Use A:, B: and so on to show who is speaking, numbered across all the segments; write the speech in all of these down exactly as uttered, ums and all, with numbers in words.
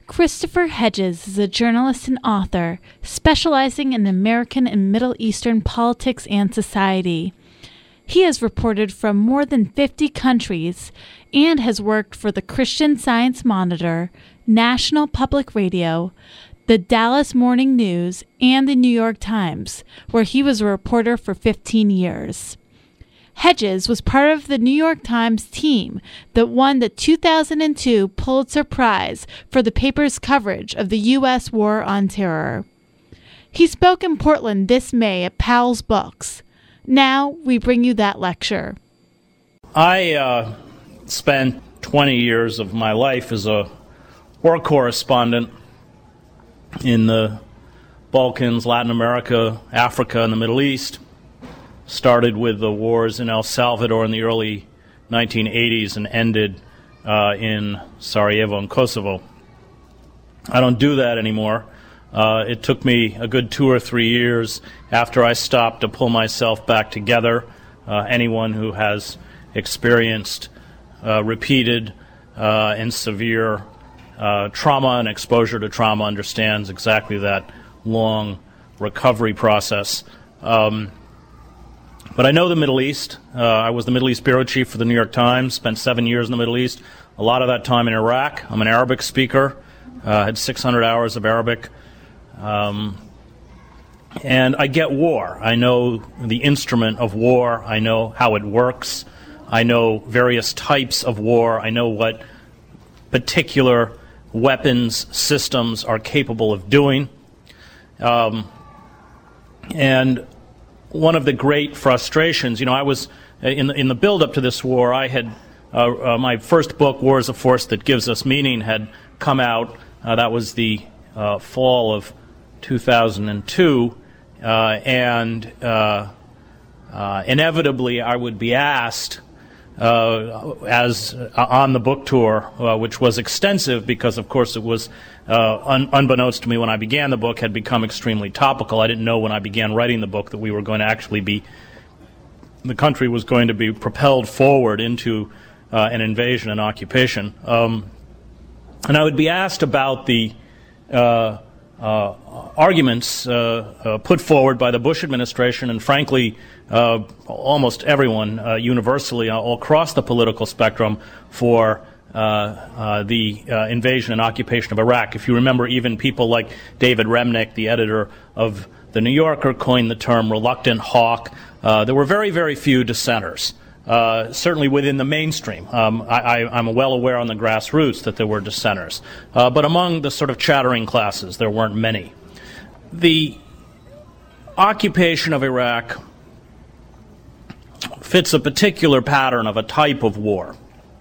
A: Christopher Hedges is a journalist and author specializing in American and Middle Eastern politics and society. He has reported from more than fifty countries and has worked for the Christian Science Monitor, National Public Radio, the Dallas Morning News, and the New York Times, where he was a reporter for fifteen years. Hedges was part of the New York Times team that won the two thousand two Pulitzer Prize for the paper's coverage of the U S War on Terror. He spoke in Portland this May at Powell's Books. Now we bring you that lecture.
B: I uh, spent twenty years of my life as a war correspondent in the Balkans, Latin America, Africa, and the Middle East. Started with the wars in El Salvador in the early nineteen eighties and ended uh, in Sarajevo and Kosovo. I don't do that anymore. Uh, it took me a good two or three years after I stopped to pull myself back together. Uh, anyone who has experienced uh, repeated uh, and severe uh, trauma and exposure to trauma understands exactly that long recovery process. Um, But I know the Middle East. Uh, I was the Middle East bureau chief for the New York Times, spent seven years in the Middle East, a lot of that time in Iraq. I'm an Arabic speaker, uh, had six hundred hours of Arabic. Um, and I get war. I know the instrument of war. I know how it works. I know various types of war. I know what particular weapons systems are capable of doing. Um, and One of the great frustrations, you know, I was in the, in the build-up to this war. I had uh, uh, my first book, "War is a Force That Gives Us Meaning," had come out. Uh, that was the uh, fall of two thousand two, uh, and uh, uh, inevitably, I would be asked, uh, as uh, on the book tour, uh, which was extensive because, of course, it was. Uh, un- unbeknownst to me when I began the book, had become extremely topical. I didn't know when I began writing the book that we were going to actually be, the country was going to be propelled forward into uh, an invasion and occupation. Um, and I would be asked about the uh, uh, arguments uh, uh, put forward by the Bush administration and, frankly, uh, almost everyone uh, universally all across the political spectrum for Uh, uh, the uh, invasion and occupation of Iraq. If you remember, even people like David Remnick, the editor of The New Yorker, coined the term reluctant hawk. Uh, there were very, very few dissenters, uh, certainly within the mainstream. Um, I, I, I'm well aware on the grassroots that there were dissenters. Uh, but among the sort of chattering classes, there weren't many. The occupation of Iraq fits a particular pattern of a type of war.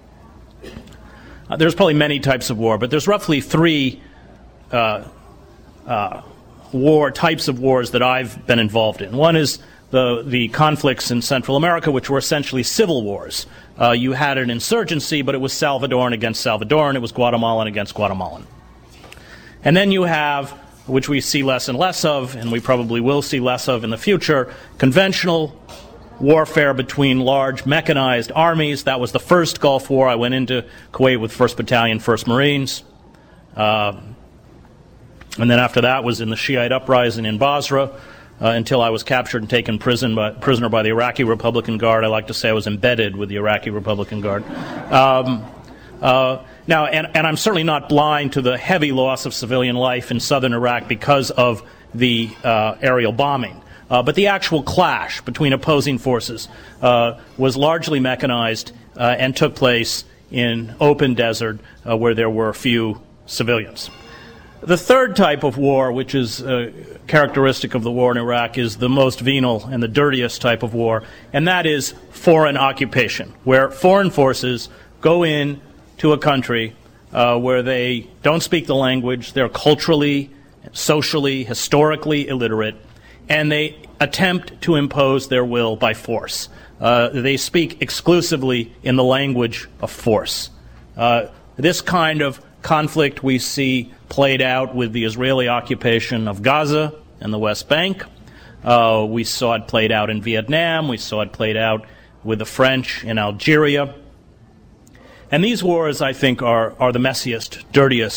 B: Uh, there's probably many types of war, but there's roughly three uh, uh, war types of wars that I've been involved in. One is the the conflicts in Central America, which were essentially civil wars. Uh, you had an insurgency, but it was Salvadoran against Salvadoran. It was Guatemalan against Guatemalan. And then you have, which we see less and less of, and we probably will see less of in the future, conventional warfare between large mechanized armies. That was the first Gulf War. I went into Kuwait with first Battalion, first Marines. Uh, and then after that was in the Shiite uprising in Basra uh, until I was captured and taken prison by, prisoner by the Iraqi Republican Guard. I like to say I was embedded with the Iraqi Republican Guard. Um, uh, now, and, and I'm certainly not blind to the heavy loss of civilian life in southern Iraq because of the uh, aerial bombing. Uh, but the actual clash between opposing forces uh, was largely mechanized uh, and took place in open desert uh, where there were few civilians. The third type of war, which is uh, characteristic of the war in Iraq, is the most venal and the dirtiest type of war, and that is foreign occupation, where foreign forces go in to a country uh, where they don't speak the language, they're culturally, socially, historically illiterate, and they attempt to impose their will by force. Uh, they speak exclusively in the language of force. Uh, this kind of conflict we see played out with the Israeli occupation of Gaza and the West Bank. Uh, we saw it played out in Vietnam. We saw it played out with the French in Algeria. And these wars, I think, are, are the messiest, dirtiest,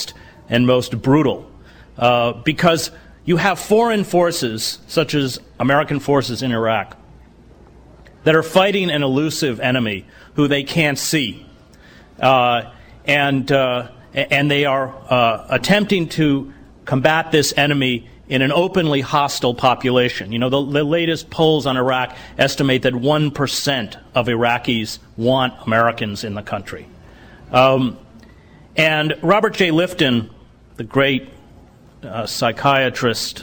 B: and most brutal. Uh, because you have foreign forces, such as American forces in Iraq, that are fighting an elusive enemy who they can't see. Uh, and, uh, and they are uh, attempting to combat this enemy in an openly hostile population. You know, the, the latest polls on Iraq estimate that one percent of Iraqis want Americans in the country. Um, and Robert J. Lifton, the great uh, psychiatrist,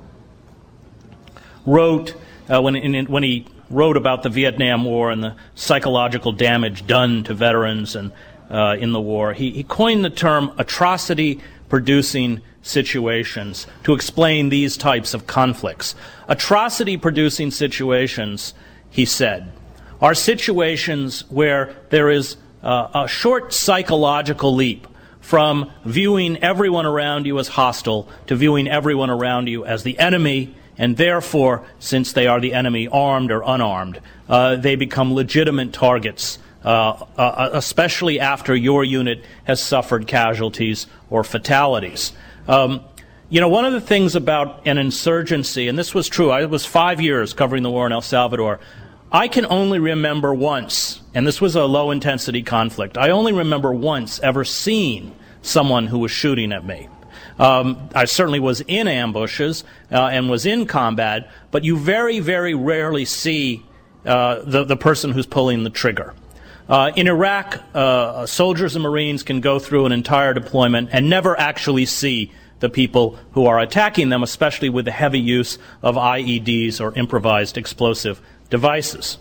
B: wrote, uh, when, in, when he wrote about the Vietnam War and the psychological damage done to veterans and uh, in the war, he, he coined the term atrocity-producing situations to explain these types of conflicts. Atrocity-producing situations, he said, are situations where there is uh, a short psychological leap from viewing everyone around you as hostile to viewing everyone around you as the enemy, and therefore, since they are the enemy, armed or unarmed, uh, they become legitimate targets, uh, uh, especially after your unit has suffered casualties or fatalities. Um, you know, one of the things about an insurgency, and this was true, I was five years covering the war in El Salvador, I can only remember once, and this was a low-intensity conflict, I only remember once ever seeing someone who was shooting at me. Um, I certainly was in ambushes uh, and was in combat, but you very, very rarely see uh, the, the person who's pulling the trigger. Uh, in Iraq, uh, soldiers and Marines can go through an entire deployment and never actually see the people who are attacking them, especially with the heavy use of I E Ds or improvised explosive devices.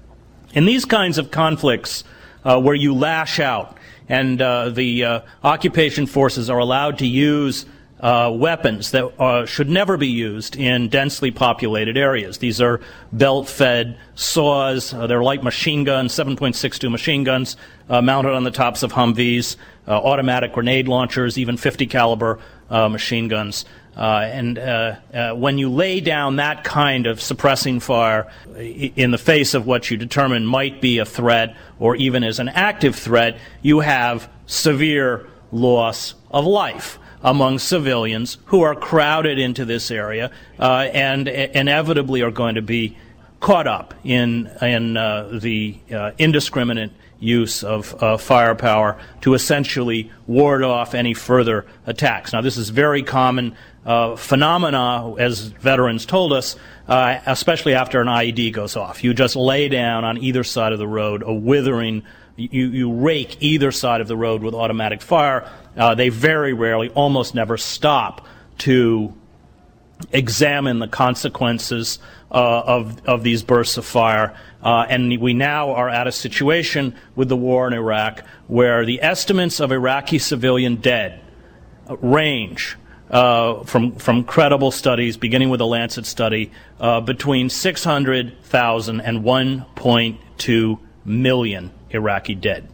B: In these kinds of conflicts uh, where you lash out and uh, the uh, occupation forces are allowed to use uh, weapons that uh, should never be used in densely populated areas. These are belt-fed saws. Uh, they're light machine guns, seven point six two machine guns uh, mounted on the tops of Humvees, uh, automatic grenade launchers, even fifty caliber uh, machine guns. Uh, and uh, uh, when you lay down that kind of suppressing fire in the face of what you determine might be a threat or even as an active threat, you have severe loss of life among civilians who are crowded into this area uh, and inevitably are going to be caught up in, in uh, the uh, indiscriminate use of uh, firepower to essentially ward off any further attacks. Now, this is very common uh, phenomena, as veterans told us, uh, especially after an I E D goes off. You just lay down on either side of the road a withering, you, you rake either side of the road with automatic fire. Uh, they very rarely, almost never stop to examine the consequences uh, of, of these bursts of fire. Uh, and we now are at a situation with the war in Iraq where the estimates of Iraqi civilian dead range uh, from, from credible studies, beginning with the Lancet study, uh, between six hundred thousand and one point two million Iraqi dead.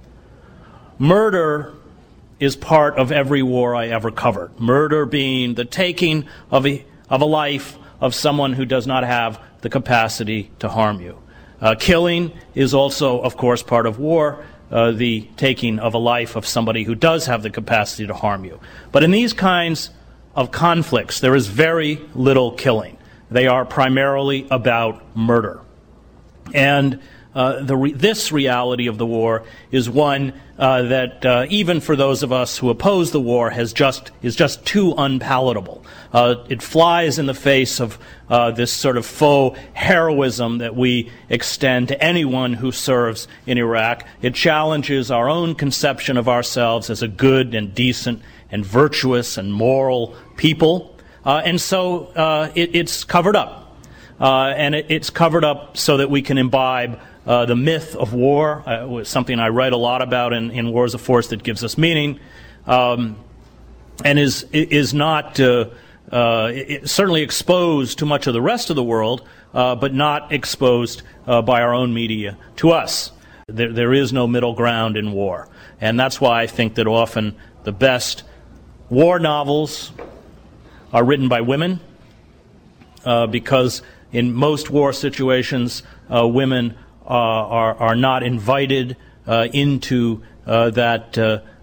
B: Murder is part of every war I ever covered. Murder being the taking of a, of a life of someone who does not have the capacity to harm you. Uh, killing is also, of course, part of war, uh, the taking of a life of somebody who does have the capacity to harm you. But in these kinds of conflicts, there is very little killing. They are primarily about murder. And Uh, the re- this reality of the war is one uh, that uh, even for those of us who oppose the war has just is just too unpalatable. Uh, it flies in the face of uh, this sort of faux heroism that we extend to anyone who serves in Iraq. It challenges our own conception of ourselves as a good and decent and virtuous and moral people, uh, and so uh, it, it's covered up, uh, and it, it's covered up so that we can imbibe Uh, the myth of war, uh, was something I write a lot about in, in Wars of Force that gives us meaning, um, and is is not uh, uh, it, certainly exposed to much of the rest of the world, uh, but not exposed uh, by our own media to us. There, there is no middle ground in war, and that's why I think that often the best war novels are written by women, uh, because in most war situations, uh, women Uh, are, are not invited uh, into uh, that uh,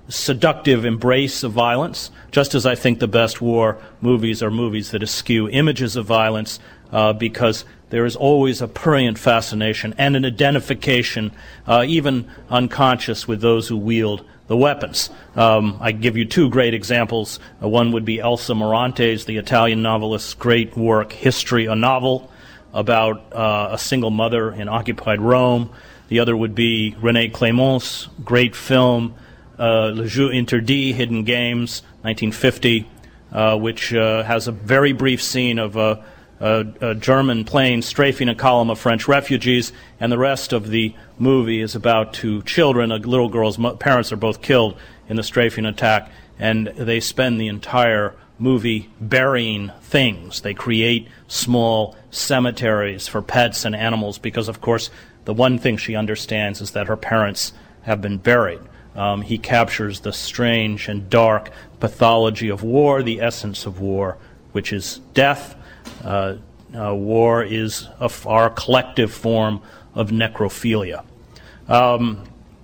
B: seductive embrace of violence, just as I think the best war movies are movies that eschew images of violence, uh, because there is always a prurient fascination and an identification, uh, even unconscious, with those who wield the weapons. Um, I give you two great examples. Uh, one would be Elsa Morante's, the Italian novelist's great work, History, a novel about uh, a single mother in occupied Rome. The other would be René Clément's great film, uh, Le Jeu Interdit, Hidden Games, nineteen fifty, uh, which uh, has a very brief scene of a, a, a German plane strafing a column of French refugees, and the rest of the movie is about two children. A little girl's mo- parents are both killed in the strafing attack, and they spend the entire movie burying things. They create small cemeteries for pets and animals because, of course, the one thing she understands is that her parents have been buried. Um, he captures the strange and dark pathology of war, the essence of war, which is death. Uh, uh, war is a f- our collective form of necrophilia. Um,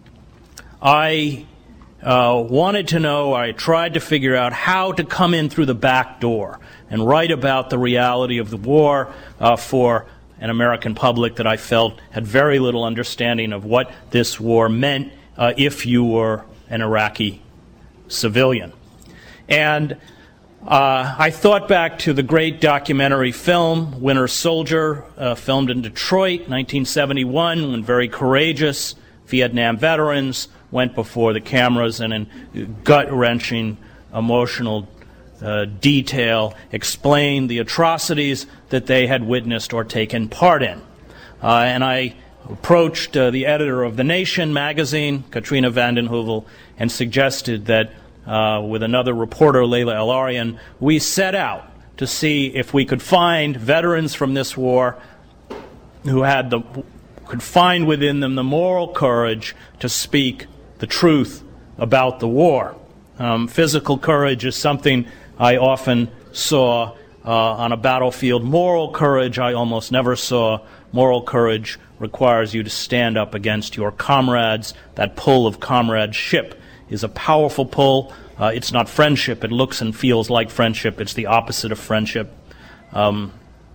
B: I uh, wanted to know, I tried to figure out how to come in through the back door and write about the reality of the war uh, for an American public that I felt had very little understanding of what this war meant uh, if you were an Iraqi civilian. And uh, I thought back to the great documentary film, Winter Soldier, uh, filmed in Detroit, nineteen seventy-one, when very courageous Vietnam veterans went before the cameras and in gut-wrenching, emotional uh, detail explained the atrocities that they had witnessed or taken part in. Uh, and I approached uh, the editor of The Nation magazine, Katrina vanden Heuvel, and suggested that uh, with another reporter, Layla El-Arian, we set out to see if we could find veterans from this war who had the could find within them the moral courage to speak the truth about the war. Um, physical courage is something I often saw uh, on a battlefield. Moral courage I almost never saw. Moral courage requires you to stand up against your comrades. That pull of comradeship is a powerful pull. Uh, it's not friendship. It looks and feels like friendship. It's the opposite of friendship. Um,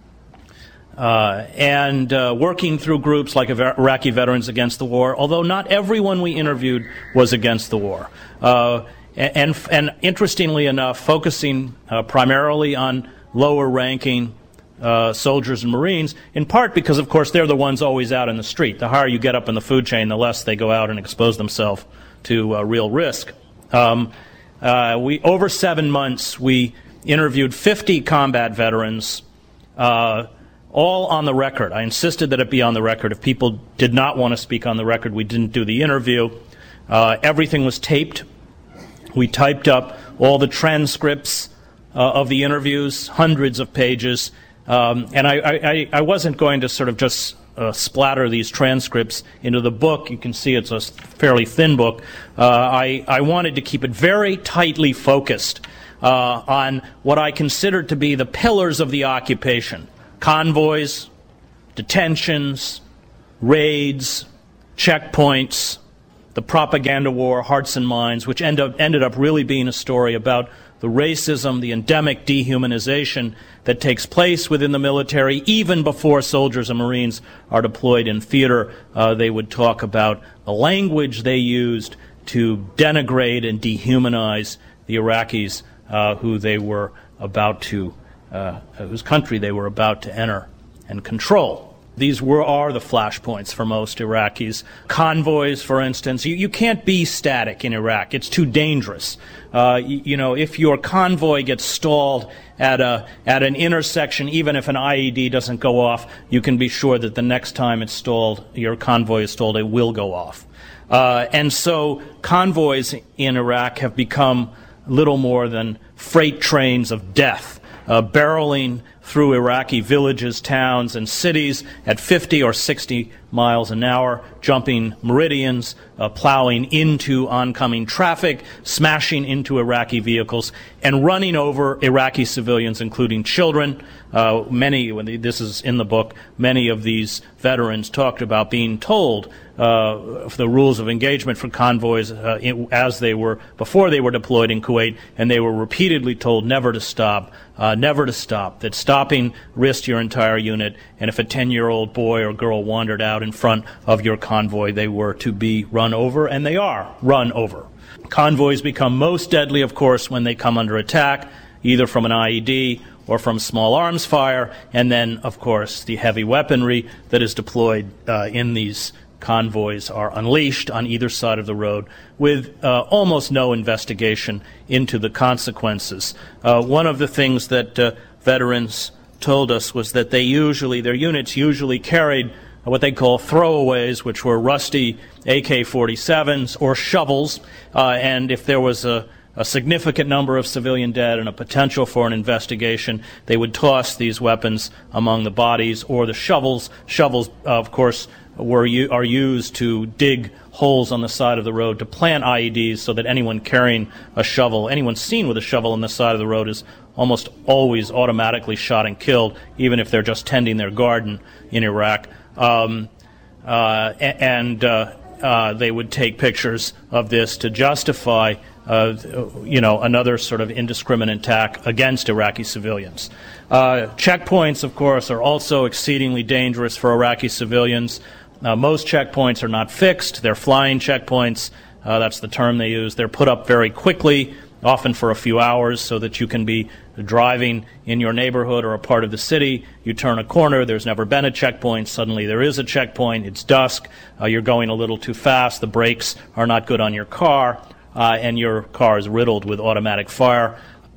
B: uh, and uh, working through groups like Iraqi Veterans Against the War, although not everyone we interviewed was against the war. Uh, and, and interestingly enough, focusing uh, primarily on lower-ranking Uh, soldiers and Marines, in part because, of course, they're the ones always out in the street. The higher you get up in the food chain, the less they go out and expose themselves to uh, real risk. Um, uh, we over seven months, we interviewed fifty combat veterans, uh, all on the record. I insisted that it be on the record. If people did not want to speak on the record, we didn't do the interview. Uh, everything was taped. We typed up all the transcripts uh, of the interviews, hundreds of pages. Um, and I, I, I wasn't going to sort of just uh, splatter these transcripts into the book. You can see it's a fairly thin book. Uh, I, I wanted to keep it very tightly focused uh, on what I considered to be the pillars of the occupation: convoys, detentions, raids, checkpoints, the propaganda war, hearts and minds, which end up, ended up really being a story about the racism, the endemic dehumanization that takes place within the military, even before soldiers and Marines are deployed in theater. Uh, they would talk about the language they used to denigrate and dehumanize the Iraqis uh, who they were about to, uh, whose country they were about to enter and control. These were are the flashpoints for most Iraqis. Convoys, for instance, you, you can't be static in Iraq. It's too dangerous. Uh, you, you know, if your convoy gets stalled at a at an intersection, even if an I E D doesn't go off, you can be sure that the next time it's stalled, your convoy is stalled, it will go off. Uh, and so convoys in Iraq have become little more than freight trains of death, uh, barreling through Iraqi villages, towns, and cities at fifty or sixty miles an hour, jumping meridians, uh, plowing into oncoming traffic, smashing into Iraqi vehicles, and running over Iraqi civilians, including children. Uh, many, when this is in the book, many of these veterans talked about being told uh, the rules of engagement for convoys uh, in, as they were, before they were deployed in Kuwait, and they were repeatedly told never to stop, uh, never to stop, that stopping risked your entire unit, and if a ten-year-old boy or girl wandered out in front of your convoy, they were to be run over, and they are run over. Convoys become most deadly, of course, when they come under attack, either from an I E D or from small arms fire, and then, of course, the heavy weaponry that is deployed uh, in these convoys are unleashed on either side of the road with uh, almost no investigation into the consequences. Uh, one of the things that uh, veterans told us was that they usually, their units usually carried what they call throwaways, which were rusty A K forty-sevens or shovels, uh, and if there was a a significant number of civilian dead and a potential for an investigation, they would toss these weapons among the bodies or the shovels. Shovels, of course, were are used to dig holes on the side of the road to plant I E Ds so that anyone carrying a shovel, anyone seen with a shovel on the side of the road is almost always automatically shot and killed, even if they're just tending their garden in Iraq. Um, uh, and uh, uh, they would take pictures of this to justify Uh, you know, another sort of indiscriminate attack against Iraqi civilians. Uh, checkpoints, of course, are also exceedingly dangerous for Iraqi civilians. Uh, most checkpoints are not fixed. They're flying checkpoints. Uh, that's the term they use. They're put up very quickly, often for a few hours, so that you can be driving in your neighborhood or a part of the city. You turn a corner, there's never been a checkpoint. Suddenly there is a checkpoint. It's dusk. Uh, you're going a little too fast. The brakes are not good on your car. Uh, and your car is riddled with automatic fire.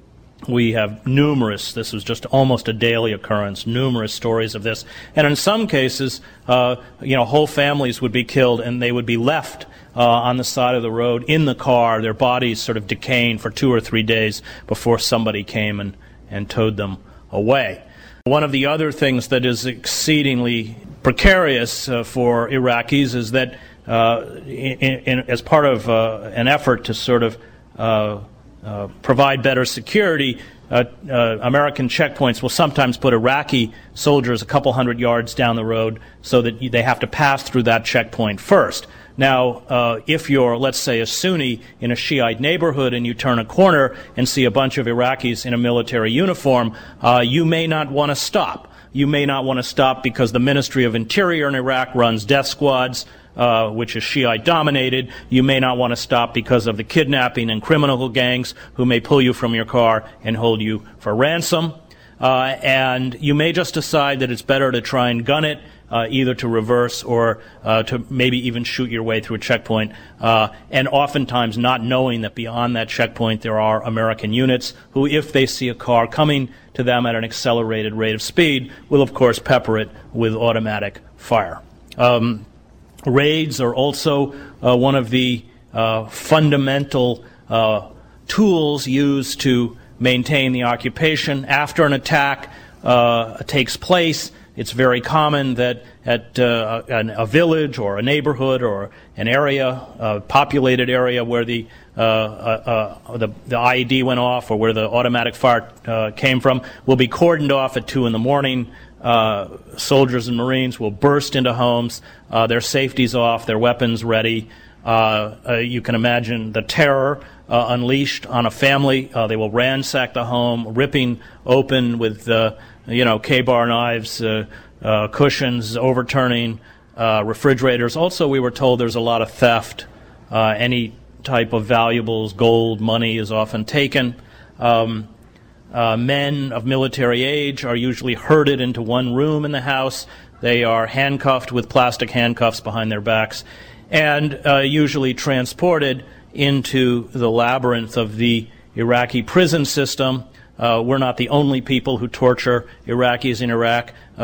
B: We have numerous, this was just almost a daily occurrence, numerous stories of this. And in some cases, uh, you know, whole families would be killed and they would be left uh, on the side of the road in the car, their bodies sort of decaying for two or three days before somebody came and, and towed them away. One of the other things that is exceedingly precarious uh, for Iraqis is that Uh, in, in, as part of uh, an effort to sort of uh, uh, provide better security, uh, uh, American checkpoints will sometimes put Iraqi soldiers a couple hundred yards down the road so that they have to pass through that checkpoint first. Now, uh, if you're, let's say, a Sunni in a Shiite neighborhood and you turn a corner and see a bunch of Iraqis in a military uniform, uh, you may not want to stop. You may not want to stop because the Ministry of Interior in Iraq runs death squads, Uh, which is Shiite-dominated. You may not want to stop because of the kidnapping and criminal gangs who may pull you from your car and hold you for ransom. Uh, and you may just decide that it's better to try and gun it, uh, either to reverse or uh, to maybe even shoot your way through a checkpoint. Uh, and oftentimes not knowing that beyond that checkpoint there are American units who, if they see a car coming to them at an accelerated rate of speed, will of course pepper it with automatic fire. Um, Raids are also uh, one of the uh, fundamental uh, tools used to maintain the occupation. After an attack uh, takes place, it's very common that at uh, an, a village or a neighborhood or an area, a populated area where the, uh, uh, uh, the, the I E D went off or where the automatic fire uh, came from will be cordoned off at two in the morning. Uh, soldiers and Marines will burst into homes, uh, their safety's off, their weapons ready. Uh, uh, you can imagine the terror uh, unleashed on a family. Uh, they will ransack the home, ripping open with, uh, you know, K-bar knives, uh, uh, cushions, overturning uh, refrigerators. Also, we were told there's a lot of theft. Uh, any type of valuables, gold, money is often taken. Um, Uh, men of military age are usually herded into one room in the house. They are handcuffed with plastic handcuffs behind their backs and uh, usually transported into the labyrinth of the Iraqi prison system. Uh, we're not the only people who torture Iraqis in Iraq. Uh,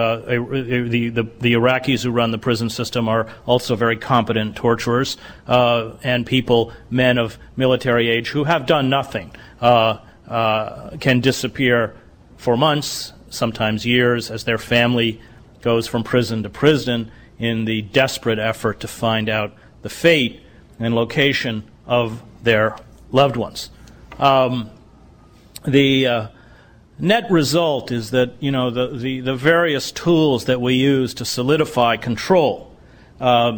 B: uh, the, the, the Iraqis who run the prison system are also very competent torturers uh, and people, men of military age, who have done nothing. Uh, Uh, can disappear for months, sometimes years, as their family goes from prison to prison in the desperate effort to find out the fate and location of their loved ones. Um, the uh, net result is that, you know, the, the, the various tools that we use to solidify control uh,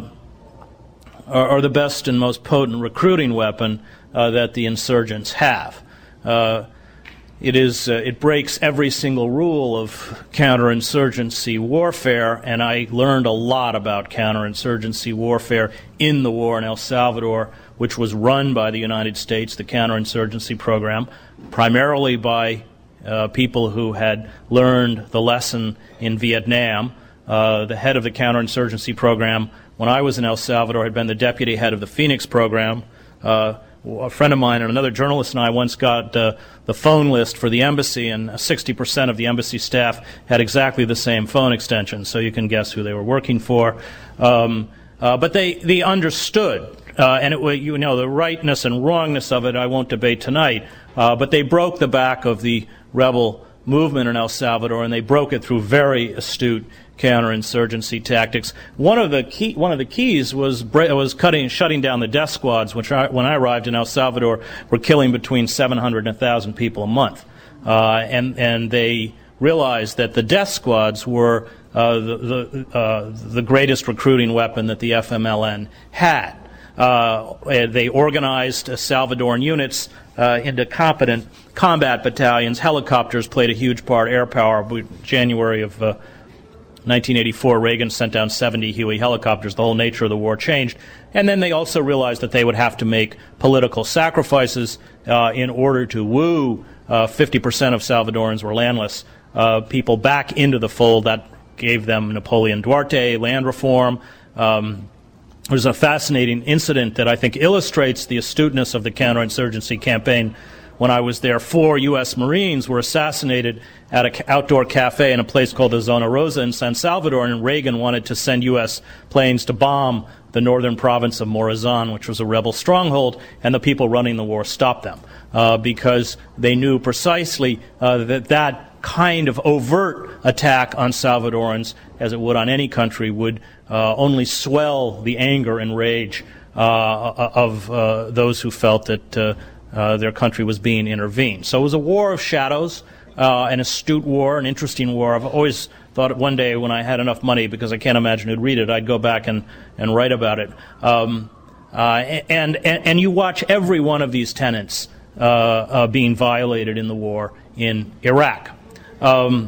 B: are, are the best and most potent recruiting weapon uh, that the insurgents have. Uh, It is. Uh, it breaks every single rule of counterinsurgency warfare, and I learned a lot about counterinsurgency warfare in the war in El Salvador, which was run by the United States, the counterinsurgency program, primarily by uh, people who had learned the lesson in Vietnam. Uh, the head of the counterinsurgency program, when I was in El Salvador, had been the deputy head of the Phoenix program. Uh, A friend of mine and another journalist and I once got uh, the phone list for the embassy, and sixty percent of the embassy staff had exactly the same phone extension, so you can guess who they were working for. Um, uh, but they, they understood, uh, and it, you know, the rightness and wrongness of it I won't debate tonight, uh, but they broke the back of the rebel movement in El Salvador, and they broke it through very astute counterinsurgency tactics. One of the key, one of the keys was was cutting, shutting down the death squads, which I, when I arrived in El Salvador, were killing between seven hundred and one thousand people a month, uh, and and they realized that the death squads were uh, the the, uh, the greatest recruiting weapon that the F M L N had. Uh, they organized uh, Salvadoran units uh, into competent combat battalions. Helicopters played a huge part. Air power. January of uh, nineteen eighty-four, Reagan sent down seventy Huey helicopters. The whole nature of the war changed. And then they also realized that they would have to make political sacrifices uh, in order to woo uh, fifty percent of Salvadorans were landless uh, people back into the fold. That gave them Napoleon Duarte, land reform. Um, there's a fascinating incident that I think illustrates the astuteness of the counterinsurgency campaign. When I was there, four U S Marines were assassinated at an outdoor cafe in a place called the Zona Rosa in San Salvador, and Reagan wanted to send U S planes to bomb the northern province of Morazan, which was a rebel stronghold, and the people running the war stopped them uh, because they knew precisely uh, that that kind of overt attack on Salvadorans, as it would on any country, would uh, only swell the anger and rage uh, of uh, those who felt that uh, Uh, their country was being intervened. So it was a war of shadows, uh, an astute war, an interesting war. I've always thought one day when I had enough money, because I can't imagine who'd read it, I'd go back and, and write about it. Um, uh, and, and, and you watch every one of these tenets uh, uh, being violated in the war in Iraq. Um,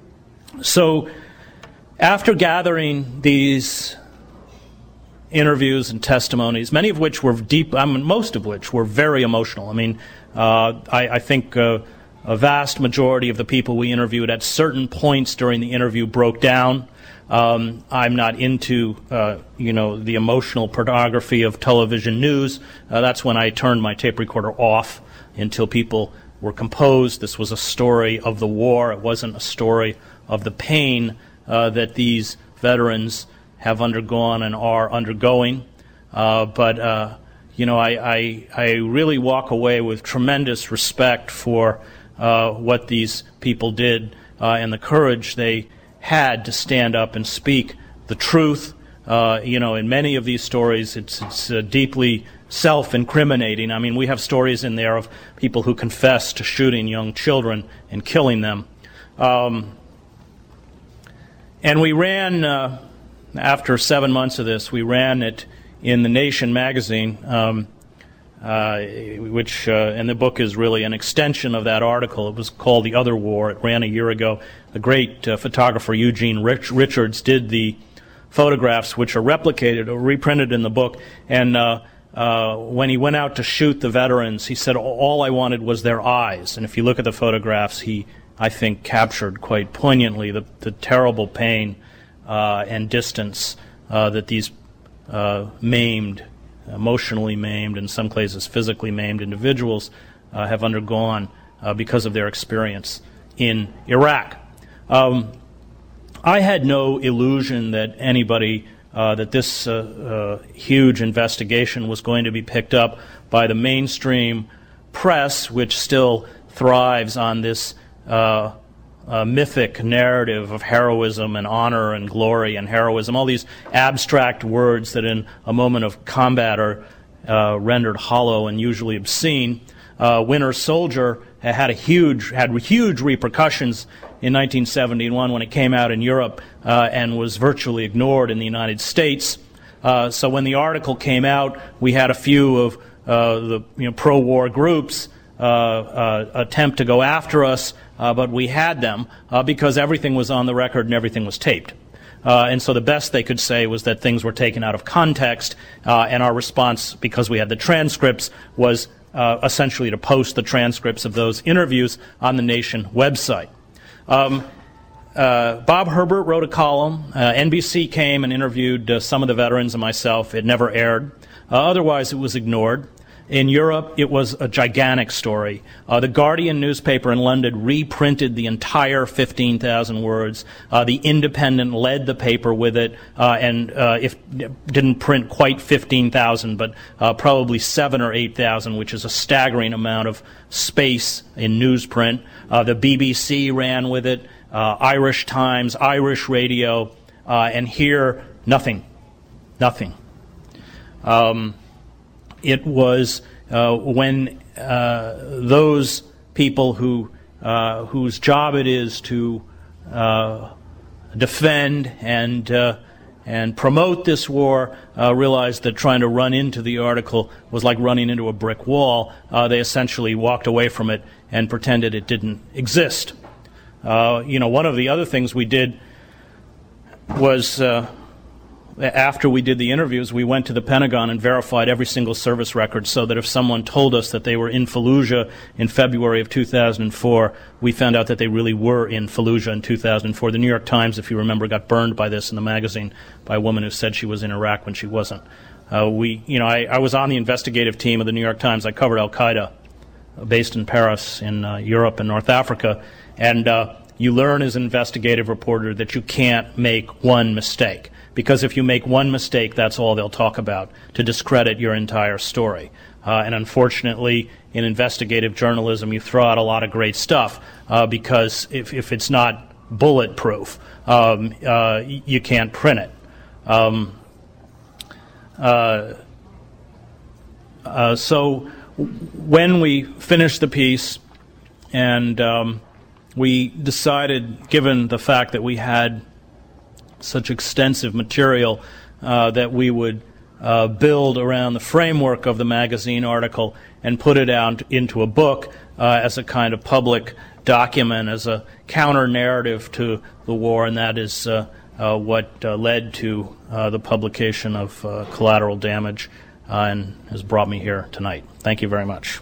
B: so after gathering these interviews and testimonies, many of which were deep, I mean, most of which were very emotional. I mean, uh, I, I think uh, a vast majority of the people we interviewed at certain points during the interview broke down. Um, I'm not into, uh, you know, the emotional pornography of television news. Uh, that's when I turned my tape recorder off until people were composed. This was a story of the war. It wasn't a story of the pain uh, that these veterans have undergone and are undergoing. Uh, but, uh, you know, I, I, I really walk away with tremendous respect for uh, what these people did uh, and the courage they had to stand up and speak the truth. Uh, you know, in many of these stories, it's, it's uh, deeply self-incriminating. I mean, we have stories in there of people who confess to shooting young children and killing them. Um, and we ran... Uh, After seven months of this, we ran it in The Nation magazine, um, uh, which, uh, and the book is really an extension of that article. It was called The Other War. It ran a year ago. The great uh, photographer Eugene Rich- Richards did the photographs, which are replicated or reprinted in the book. And uh, uh, when he went out to shoot the veterans, he said, all I wanted was their eyes. And if you look at the photographs, he, I think, captured quite poignantly the, the terrible pain Uh, and distance uh, that these uh, maimed, emotionally maimed, in some cases physically maimed individuals uh, have undergone uh, because of their experience in Iraq. Um, I had no illusion that anybody, uh, that this uh, uh, huge investigation was going to be picked up by the mainstream press, which still thrives on this uh, uh, mythic narrative of heroism and honor and glory and heroism, all these abstract words that in a moment of combat are uh, rendered hollow and usually obscene. Uh, Winter Soldier had a huge had huge repercussions in nineteen seventy-one when it came out in Europe uh, and was virtually ignored in the United States. Uh, so when the article came out, we had a few of uh, the you know, pro-war groups uh, uh, attempt to go after us, uh, but we had them uh, because everything was on the record and everything was taped. Uh, and so the best they could say was that things were taken out of context, uh, and our response, because we had the transcripts, was uh, essentially to post the transcripts of those interviews on the Nation website. Um, uh, Bob Herbert wrote a column. Uh, N B C came and interviewed uh, some of the veterans and myself. It never aired. Uh, otherwise, it was ignored. In Europe, it was a gigantic story. Uh, the Guardian newspaper in London reprinted the entire fifteen thousand words. Uh, the Independent led the paper with it, uh, and uh, if didn't print quite fifteen thousand, but uh, probably seven or eight thousand, which is a staggering amount of space in newsprint. Uh, the B B C ran with it, uh, Irish Times, Irish Radio, uh, and here, nothing. Nothing. Um, It was uh, when uh, those people who uh, whose job it is to uh, defend and uh, and promote this war uh, realized that trying to run into the article was like running into a brick wall. Uh, they essentially walked away from it and pretended it didn't exist. Uh, you know, one of the other things we did was. Uh, After we did the interviews, we went to the Pentagon and verified every single service record so that if someone told us that they were in Fallujah in February of two thousand four, we found out that they really were in Fallujah in two thousand four. The New York Times, if you remember, got burned by this in the magazine by a woman who said she was in Iraq when she wasn't. Uh, we, you know, I, I was on the investigative team of the New York Times. I covered Al-Qaeda, uh, based in Paris, in uh, Europe and North Africa, and uh, you learn as an investigative reporter that you can't make one mistake. Because if you make one mistake, that's all they'll talk about, to discredit your entire story. Uh, and unfortunately, in investigative journalism, you throw out a lot of great stuff uh, because if, if it's not bulletproof, um, uh, you can't print it. Um, uh, uh, so when we finished the piece and um, we decided, given the fact that we had such extensive material uh, that we would uh, build around the framework of the magazine article and put it out into a book uh, as a kind of public document, as a counter-narrative to the war, and that is uh, uh, what uh, led to uh, the publication of uh, Collateral Damage uh, and has brought me here tonight. Thank you very much.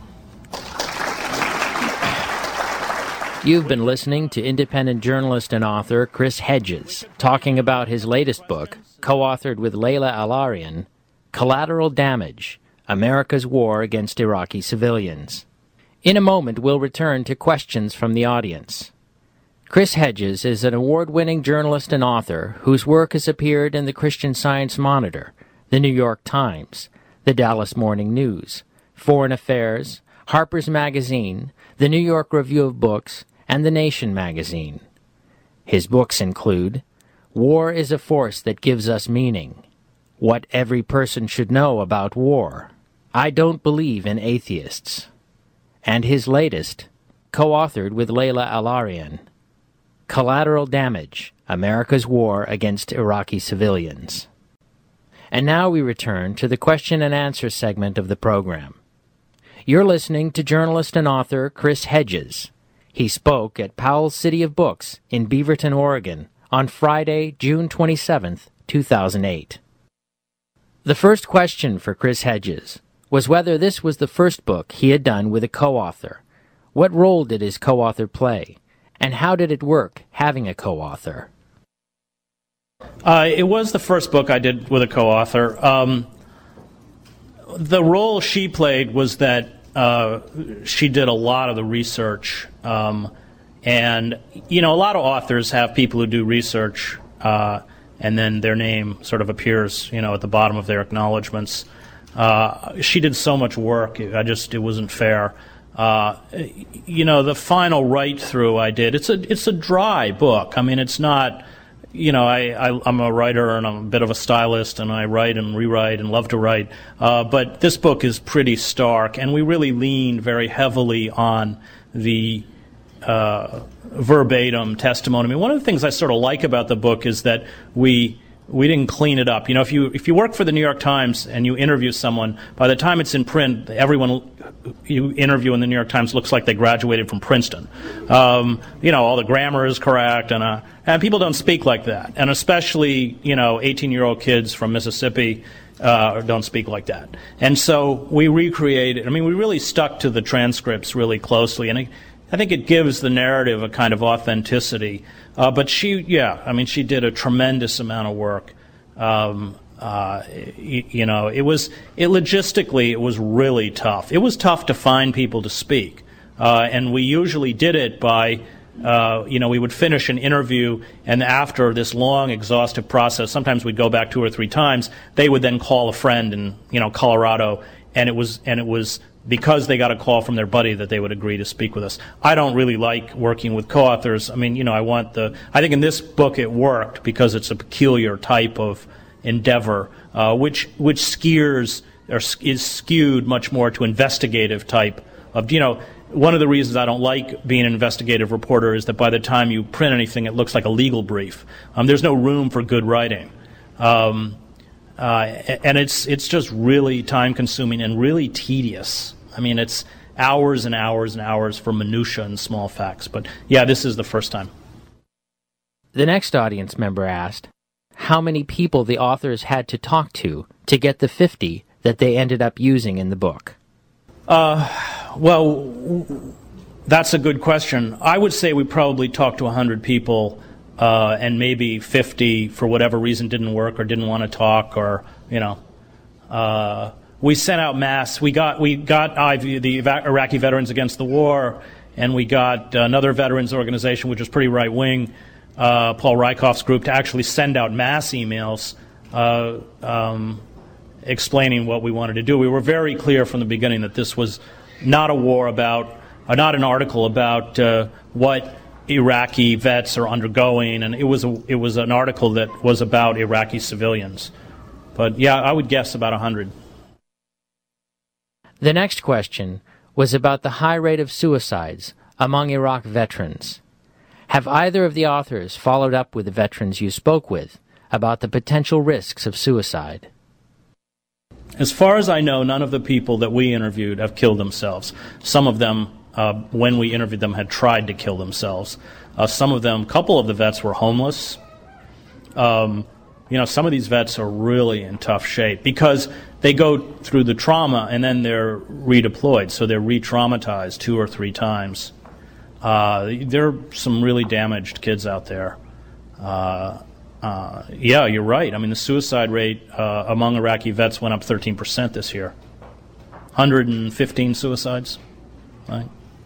C: You've been listening to independent journalist and author Chris Hedges talking about his latest book, co-authored with Layla Al-Arian, Collateral Damage, America's War Against Iraqi Civilians. In a moment, we'll return to questions from the audience. Chris Hedges is an award-winning journalist and author whose work has appeared in the Christian Science Monitor, the New York Times, the Dallas Morning News, Foreign Affairs, Harper's Magazine, the New York Review of Books, and The Nation magazine. His books include War is a Force That Gives Us Meaning, What Every Person Should Know About War, I Don't Believe in Atheists, and his latest, co-authored with Layla Al-Arian, Collateral Damage, America's War Against Iraqi Civilians. And now we return to the question and answer segment of the program. You're listening to journalist and author Chris Hedges. He spoke at Powell's City of Books in Beaverton, Oregon, on Friday, June twenty-seventh, two thousand eight. The first question for Chris Hedges was whether this was the first book he had done with a co-author. What role did his co-author play, and how did it work having a co-author?
B: Uh, it was the first book I did with a co-author. Um, the role she played was that Uh, she did a lot of the research, um, and you know, a lot of authors have people who do research, uh, and then their name sort of appears, you know, at the bottom of their acknowledgments. Uh, she did so much work; I just it wasn't fair. Uh, you know, the final write-through I did, it's a it's a dry book. I mean, it's not, you know, I, I, I'm a writer and I'm a bit of a stylist, and I write and rewrite and love to write. Uh, but this book is pretty stark, and we really leaned very heavily on the uh, verbatim testimony. I mean, one of the things I sort of like about the book is that we we didn't clean it up. You know, if you if you work for the New York Times and you interview someone, by the time it's in print, everyone you interview in the New York Times looks like they graduated from Princeton. Um, you know, all the grammar is correct, and uh, and people don't speak like that. And especially, you know, eighteen-year-old kids from Mississippi uh, don't speak like that. And so we recreated. I mean, we really stuck to the transcripts really closely, and I, I think it gives the narrative a kind of authenticity. Uh, but she, yeah, I mean, she did a tremendous amount of work. Um, uh, you, you know, it was, it logistically, it was really tough. It was tough to find people to speak. Uh, and we usually did it by, uh, you know, we would finish an interview, and after this long, exhaustive process, sometimes we'd go back two or three times, they would then call a friend in, you know, Colorado, and it was, and it was, because they got a call from their buddy that they would agree to speak with us. I don't really like working with co-authors. I mean, you know, I want the, I think in this book it worked because it's a peculiar type of endeavor, uh, which, which skeers, or is skewed much more to investigative type of, you know, one of the reasons I don't like being an investigative reporter is that by the time you print anything, it looks like a legal brief. Um, there's no room for good writing. Um, Uh, and it's it's just really time-consuming and really tedious. I mean, it's hours and hours and hours for minutia and small facts. But, yeah, this is the first time.
C: The next audience member asked how many people the authors had to talk to to get the fifty that they ended up using in the book.
B: Uh, well, that's a good question. I would say we probably talked to one hundred people. Uh, and maybe fifty, for whatever reason, didn't work or didn't want to talk, or, you know. Uh, we sent out mass. We got we got I V, the Iraqi Veterans Against the War, and we got another veterans organization, which was pretty right-wing, uh, Paul Rykoff's group, to actually send out mass emails uh, um, explaining what we wanted to do. We were very clear from the beginning that this was not a war about, uh, not an article about uh, what Iraqi vets are undergoing, and it was a, it was an article that was about Iraqi civilians. But yeah, I would guess about a hundred.
C: The next question was about the high rate of suicides among Iraq veterans. Have either of the authors followed up with the veterans you spoke with about the potential risks of suicide?
B: As far as I know, none of the people that we interviewed have killed themselves. Some of them, Uh, when we interviewed them, had tried to kill themselves. Uh, some of them, a couple of the vets were homeless. Um, you know, some of these vets are really in tough shape because they go through the trauma and then they're redeployed, so they're re-traumatized two or three times. Uh, there are some really damaged kids out there. Uh, uh, yeah, you're right. I mean, the suicide rate uh, among Iraqi vets went up thirteen percent this year. one hundred fifteen suicides. Right.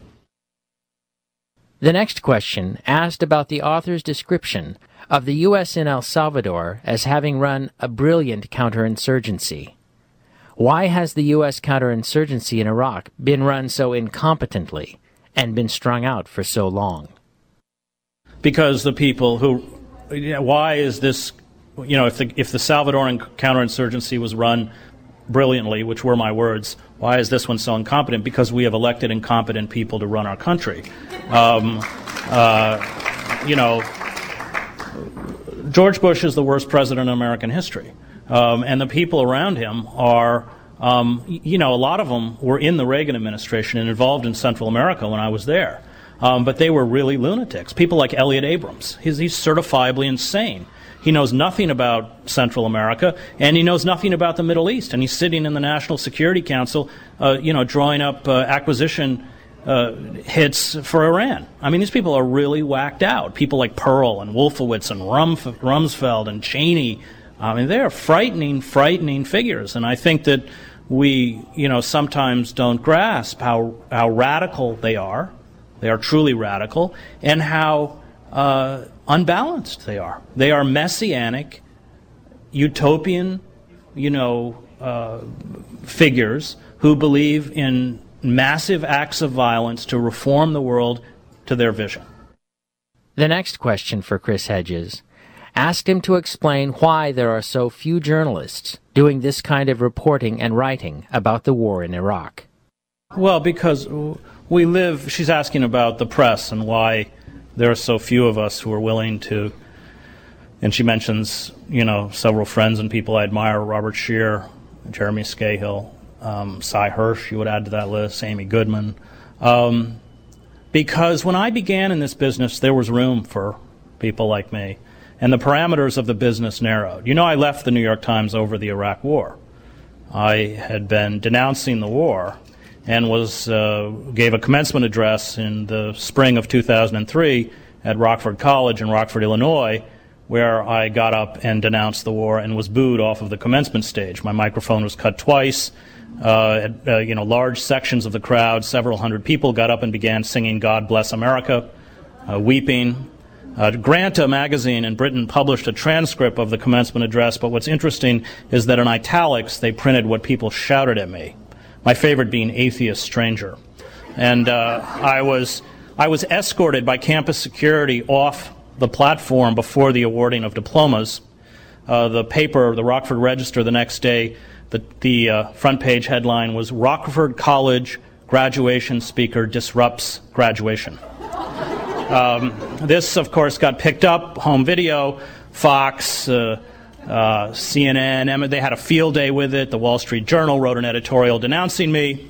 C: The next question asked about the author's description of the U S in El Salvador as having run a brilliant counterinsurgency. Why has the U S counterinsurgency in Iraq been run so incompetently and been strung out for so long?
B: Because the people who, you know, why is this, you know, if the, if the Salvadoran counterinsurgency was run brilliantly, which were my words, why is this one so incompetent? Because we have elected incompetent people to run our country. Um, uh, you know, George Bush is the worst president in American history. Um, and the people around him are, um, you know, a lot of them were in the Reagan administration and involved in Central America when I was there. Um, but they were really lunatics. People like Elliot Abrams. He's, he's certifiably insane. He knows nothing about Central America, and he knows nothing about the Middle East. And he's sitting in the National Security Council, uh, you know, drawing up uh, acquisition uh, hits for Iran. I mean, these people are really whacked out. People like Pearl and Wolfowitz and Rumf- Rumsfeld and Cheney. I mean, they're frightening, frightening figures. And I think that we, you know, sometimes don't grasp how how radical they are. They are truly radical, and how uh, unbalanced they are. They are messianic, utopian, you know, uh, figures who believe in massive acts of violence to reform the world to their vision.
C: The next question for Chris Hedges asked him to explain why there are so few journalists doing this kind of reporting and writing about the war in Iraq.
B: Well, because we live, she's asking about the press and why there are so few of us who are willing to, and she mentions, you know, several friends and people I admire, Robert Scheer, Jeremy Scahill, um, Cy Hirsch, you would add to that list, Amy Goodman. Um, because when I began in this business, there was room for people like me, and the parameters of the business narrowed. You know, I left the New York Times over the Iraq War. I had been denouncing the war and was uh, gave a commencement address in the spring of two thousand three at Rockford College in Rockford, Illinois, where I got up and denounced the war and was booed off of the commencement stage. My microphone was cut twice. Uh, uh, you know, large sections of the crowd, several hundred people, got up and began singing "God Bless America," uh, weeping. Uh, Granta magazine in Britain published a transcript of the commencement address, but what's interesting is that in italics they printed what people shouted at me. My favorite being "atheist stranger," and uh, I was I was escorted by campus security off the platform before the awarding of diplomas. Uh, the paper, the Rockford Register, the next day, the the uh, front page headline was "Rockford College Graduation Speaker Disrupts Graduation." Um, this, of course, got picked up, home video, Fox, uh, uh, C N N, they had a field day with it. The Wall Street Journal wrote an editorial denouncing me.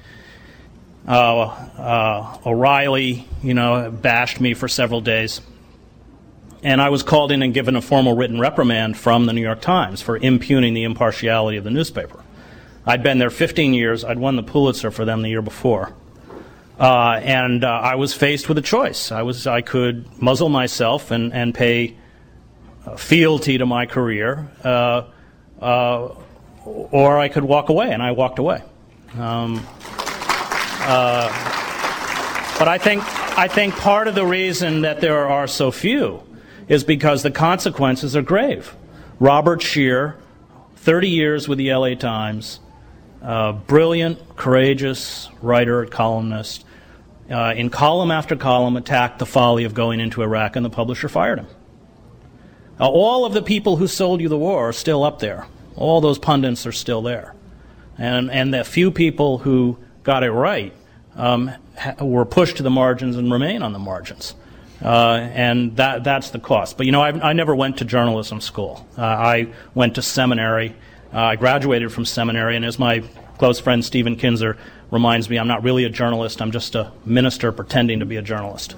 B: Uh, uh, O'Reilly, you know, bashed me for several days. And I was called in and given a formal written reprimand from the New York Times for impugning the impartiality of the newspaper. I'd been there fifteen years. I'd won the Pulitzer for them the year before. Uh, and uh, I was faced with a choice. I was I could muzzle myself and, and pay uh, fealty to my career, uh, uh, or I could walk away, and I walked away. Um, uh, but I think I think part of the reason that there are so few is because the consequences are grave. Robert Scheer, thirty years with the L A Times, uh, brilliant, courageous writer, columnist, uh, in column after column attacked the folly of going into Iraq, and the publisher fired him. Now, all of the people who sold you the war are still up there. All those pundits are still there. And, and the few people who got it right um, ha- were pushed to the margins and remain on the margins. Uh, and that that's the cost. But, you know, I, I never went to journalism school. Uh, I went to seminary. Uh, I graduated from seminary, and as my close friend Stephen Kinzer reminds me, I'm not really a journalist. I'm just a minister pretending to be a journalist.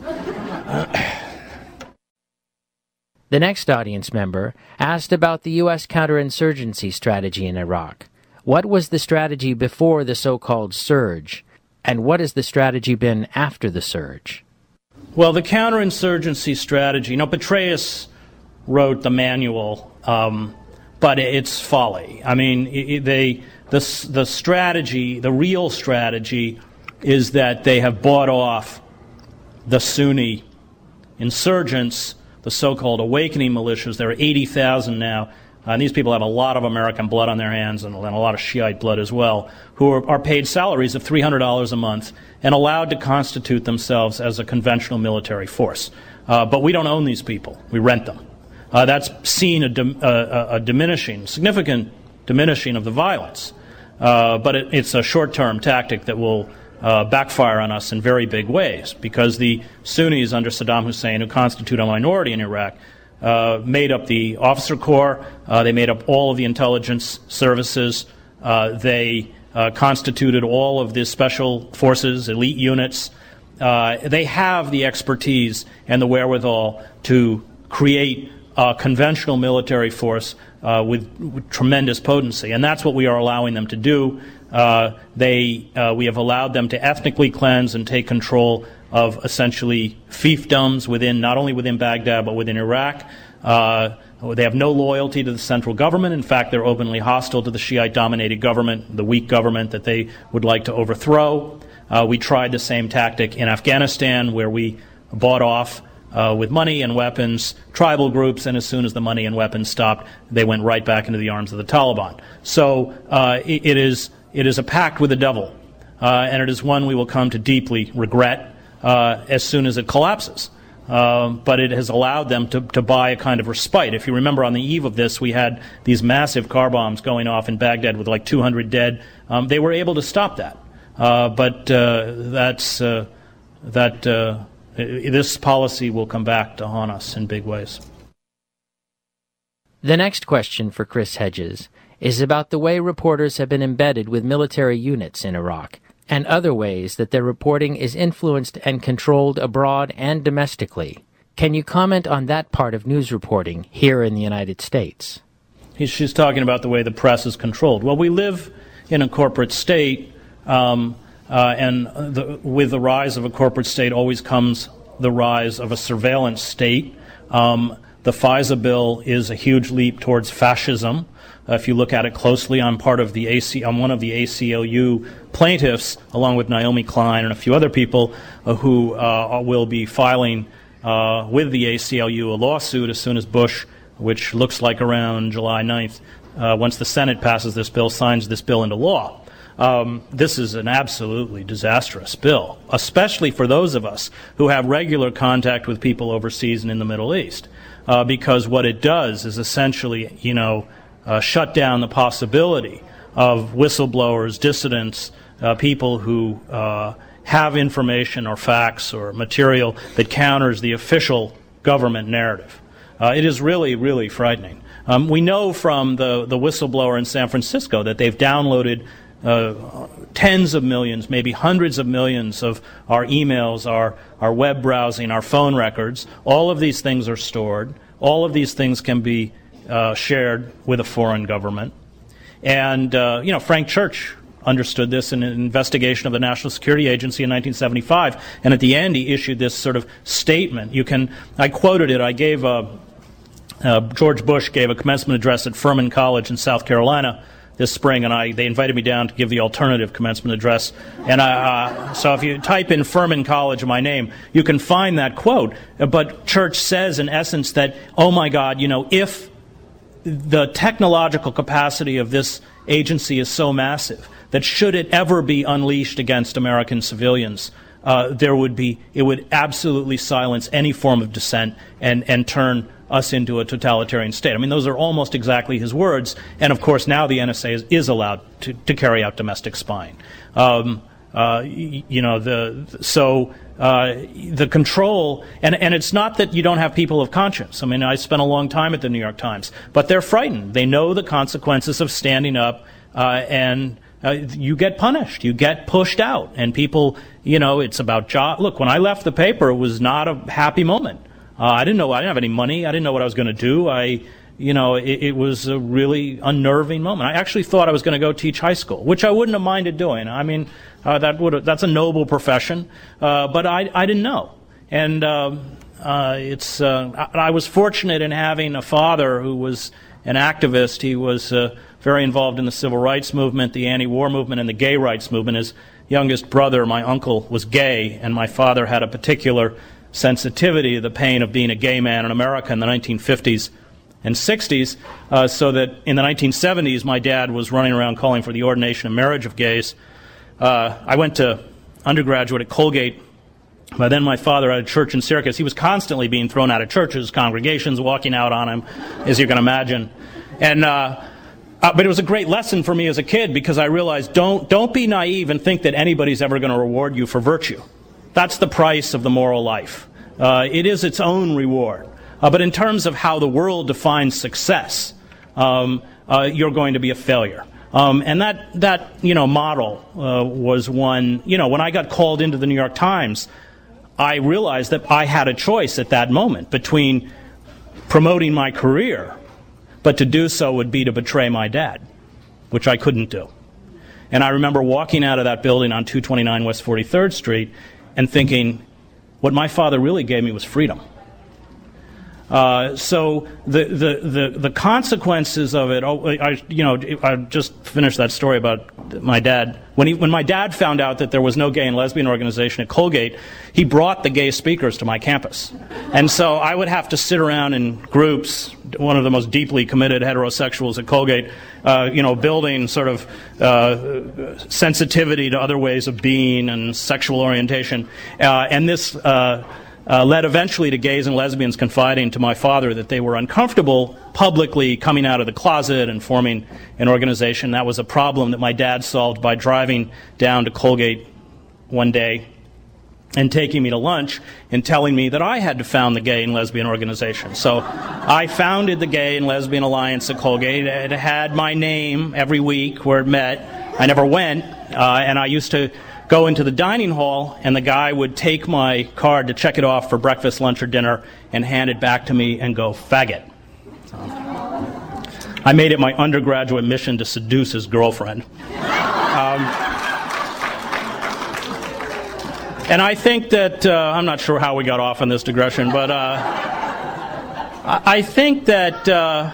C: The next audience member asked about the U S counterinsurgency strategy in Iraq. What was the strategy before the so-called surge, and what has the strategy been after the surge?
B: Well, the counterinsurgency strategy, you know, Petraeus wrote the manual, um, but it's folly. I mean, it, they, the, the strategy, the real strategy, is that they have bought off the Sunni insurgents, the so-called awakening militias. There are eighty thousand now. Uh, and these people have a lot of American blood on their hands and, and a lot of Shiite blood as well, who are, are paid salaries of three hundred dollars a month and allowed to constitute themselves as a conventional military force. Uh, but we don't own these people. We rent them. Uh, that's seen a, dim, uh, a diminishing, significant diminishing of the violence. Uh, but it, it's a short-term tactic that will uh, backfire on us in very big ways, because the Sunnis under Saddam Hussein, who constitute a minority in Iraq, Uh, made up the officer corps, uh, they made up all of the intelligence services, uh, they uh, constituted all of the special forces, elite units. Uh, they have the expertise and the wherewithal to create a conventional military force uh, with, with tremendous potency, and that's what we are allowing them to do. Uh, they, uh, we have allowed them to ethnically cleanse and take control of essentially fiefdoms within, not only within Baghdad, but within Iraq. Uh, they have no loyalty to the central government. In fact, they're openly hostile to the Shiite-dominated government, the weak government that they would like to overthrow. Uh, we tried the same tactic in Afghanistan, where we bought off uh, with money and weapons tribal groups, and as soon as the money and weapons stopped, they went right back into the arms of the Taliban. So uh, it, it is it is a pact with the devil. uh, and it is one we will come to deeply regret uh, as soon as it collapses. Uh, but it has allowed them to, to buy a kind of respite. If you remember, on the eve of this, we had these massive car bombs going off in Baghdad with like two hundred dead. Um, they were able to stop that. Uh, but uh, that's uh, that uh, this policy will come back to haunt us in big ways.
C: The next question for Chris Hedges is about the way reporters have been embedded with military units in Iraq, and other ways that their reporting is influenced and controlled abroad and domestically. Can you comment on that part of news reporting here in the United States?
B: She's talking about the way the press is controlled. Well, we live in a corporate state, um, uh, and the, with the rise of a corporate state always comes the rise of a surveillance state. Um, the FISA bill is a huge leap towards fascism. Uh, if you look at it closely, I'm part of the A C. I'm one of the A C L U plaintiffs, along with Naomi Klein and a few other people uh, who uh, will be filing uh, with the A C L U a lawsuit as soon as Bush, which looks like around July ninth, uh, once the Senate passes this bill, signs this bill into law. Um, this is an absolutely disastrous bill, especially for those of us who have regular contact with people overseas and in the Middle East, uh, because what it does is essentially, you know, Uh, shut down the possibility of whistleblowers, dissidents, uh, people who uh, have information or facts or material that counters the official government narrative. Uh, it is really, really frightening. Um, we know from the, the whistleblower in San Francisco that they've downloaded uh, tens of millions, maybe hundreds of millions of our emails, our, our web browsing, our phone records. All of these things are stored. All of these things can be Uh, shared with a foreign government. And, uh, you know, Frank Church understood this in an investigation of the National Security Agency in nineteen seventy-five, and at the end he issued this sort of statement. You can, I quoted it, I gave, a, uh, George Bush gave a commencement address at Furman College in South Carolina this spring, and I, they invited me down to give the alternative commencement address. And I, uh, so if you type in Furman College in my name, you can find that quote. But Church says, in essence, that, oh my God, you know, if the technological capacity of this agency is so massive that should it ever be unleashed against American civilians, uh, there would be, it would absolutely silence any form of dissent and, and turn us into a totalitarian state. I mean, those are almost exactly his words. And of course, now the N S A is, is allowed to, to carry out domestic spying. Um, uh, you know, the, so, Uh, the control, and, and it's not that you don't have people of conscience. I mean, I spent a long time at the New York Times, but they're frightened. They know the consequences of standing up, uh, and uh, you get punished. You get pushed out, and people, you know, it's about job. Look, when I left the paper, it was not a happy moment. Uh, I didn't know, I didn't have any money. I didn't know what I was going to do. I, you know, it, it was a really unnerving moment. I actually thought I was going to go teach high school, which I wouldn't have minded doing. I mean, Uh, that would that's a noble profession, uh, but I I didn't know, and uh, uh, it's uh, I, I was fortunate in having a father who was an activist. He was uh, very involved in the civil rights movement, the anti-war movement, and the gay rights movement. His youngest brother, my uncle, was gay, and my father had a particular sensitivity to the pain of being a gay man in America in the nineteen fifties and sixties, uh, so that in the nineteen seventies my dad was running around calling for the ordination and marriage of gays. Uh, I went to undergraduate at Colgate. By then my father had a church in Syracuse. He was constantly being thrown out of churches, congregations, walking out on him, as you can imagine. And uh, uh, but it was a great lesson for me as a kid, because I realized don't don't be naive and think that anybody's ever going to reward you for virtue. That's the price of the moral life. Uh, it is its own reward. Uh, but in terms of how the world defines success, um, uh, you're going to be a failure. Um, and that, that, you know, model uh, was one, you know, when I got called into the New York Times, I realized that I had a choice at that moment between promoting my career, but to do so would be to betray my dad, which I couldn't do. And I remember walking out of that building on two twenty-nine West forty-third Street and thinking, what my father really gave me was freedom. Uh, so the, the, the, the consequences of it, oh, I, you know, I just finished that story about my dad. When he, when my dad found out that there was no gay and lesbian organization at Colgate, he brought the gay speakers to my campus. And so I would have to sit around in groups, one of the most deeply committed heterosexuals at Colgate, uh, you know, building sort of uh, sensitivity to other ways of being and sexual orientation. Uh, and this uh, Uh, led eventually to gays and lesbians confiding to my father that they were uncomfortable publicly coming out of the closet and forming an organization. That was a problem that my dad solved by driving down to Colgate one day and taking me to lunch and telling me that I had to found the gay and lesbian organization. So I founded the Gay and Lesbian Alliance at Colgate. It had my name every week where it met. I never went, uh, and I used to go into the dining hall, and the guy would take my card to check it off for breakfast, lunch, or dinner and hand it back to me and go, faggot. So, I made it my undergraduate mission to seduce his girlfriend. Um, and I think that, uh, I'm not sure how we got off on this digression, but uh, I think that, uh,